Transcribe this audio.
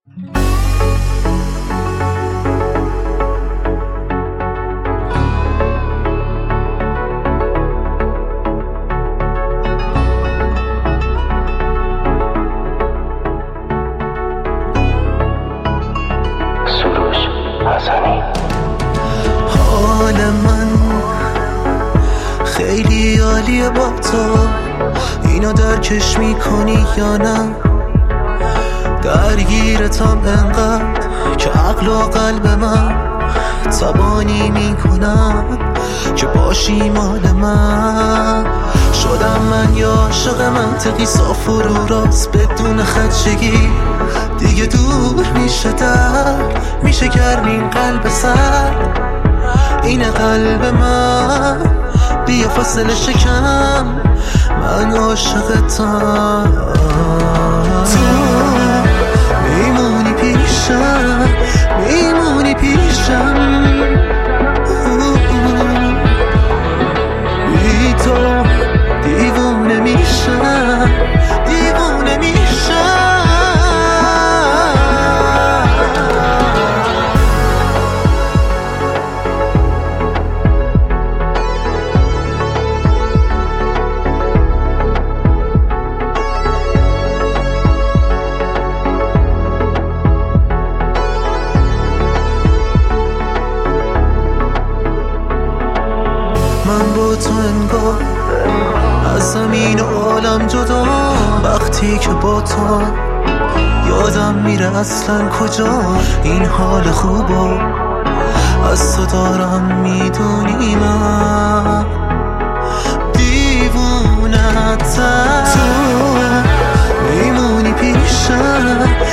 حال من خیلی عالیه با تو، اینو درکش میکنی یا نه؟ درگیرتم انقدر که عقل و قلب من تبانی میکنم که باشی مال من. شدم من یا عاشق منطقی صاف و رو راست بدون خدشگی، دیگه دور میشه میشه گرمین قلب سر. اینه قلب من بیا فاصله شکم، من عاشقتم. تو میمونی پیشم، میمونی پیشم، بی تو دیوونه میشم، دیوونه میشم. من با تو انگار از زمین و عالم جدا، وقتی که با تو یادم میره اصلا کجا این حال خوبو از تو دارم. میدونی من دیوونتم، تو میمونی پیشم،